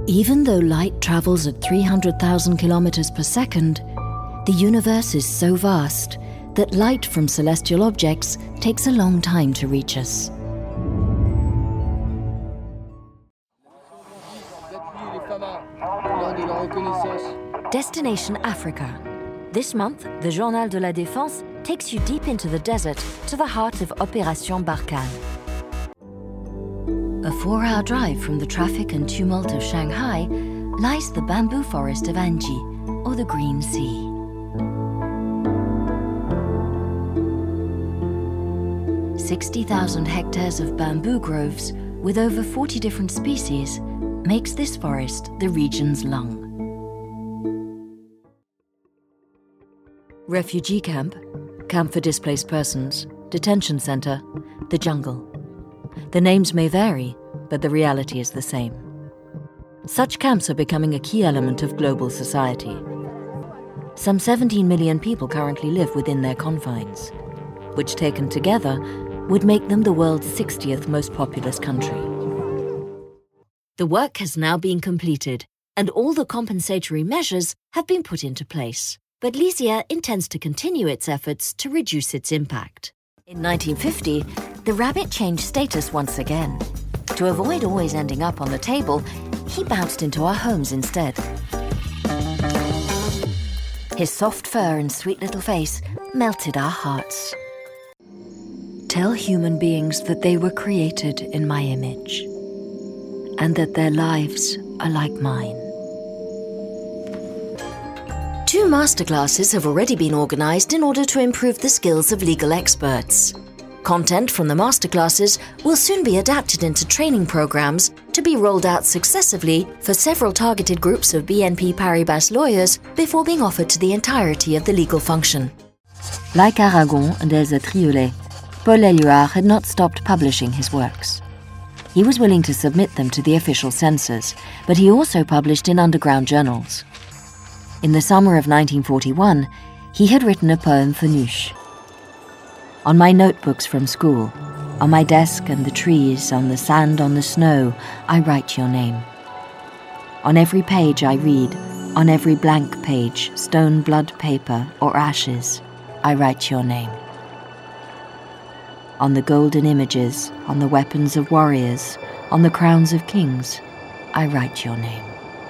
Even though light travels at 300,000 kilometers per second, the universe is so vast that light from celestial objects takes a long time to reach us. Destination Africa. This month, the Journal de la Défense takes you deep into the desert to the heart of Opération Barkhane. A 4-hour drive from the traffic and tumult of Shanghai lies the bamboo forest of Anji, or the Green Sea. "60,000 hectares of bamboo groves with over 40 different species makes this forest the region's lung. Refugee camp, camp for displaced persons, detention center, the jungle. The names may vary, but the reality is the same. Such camps are becoming a key element of global society. Some 17 million people currently live within their confines, which taken together would make them the world's 60th most populous country. The work has now been completed, and all the compensatory measures have been put into place. But Lysia intends to continue its efforts to reduce its impact. In 1950, the rabbit changed status once again. To avoid always ending up on the table, he bounced into our homes instead. His soft fur and sweet little face melted our hearts. Tell human beings that they were created in my image, and that their lives are like mine. 2 masterclasses have already been organized in order to improve the skills of legal experts. Content from the masterclasses will soon be adapted into training programs to be rolled out successively for several targeted groups of BNP Paribas lawyers before being offered to the entirety of the legal function. Like Aragon and Elsa Triolet, Paul Éluard had not stopped publishing his works. He was willing to submit them to the official censors, but he also published in underground journals. In the summer of 1941, he had written a poem for Nuche. On my notebooks from school, on my desk and the trees, on the sand, on the snow, I write your name. On every page I read, on every blank page, stone, blood, paper, or ashes, I write your name. On the golden images, on the weapons of warriors, on the crowns of kings, I write your name.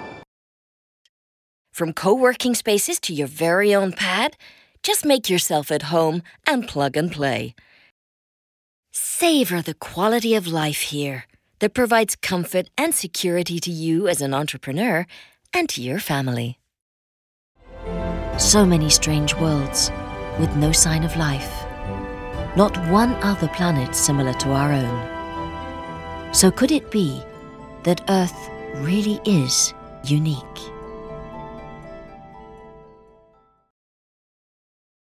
From co-working spaces to your very own pad, just make yourself at home and plug and play. Savor the quality of life here that provides comfort and security to you as an entrepreneur and to your family. So many strange worlds with no sign of life. Not one other planet similar to our own. So could it be that Earth really is unique?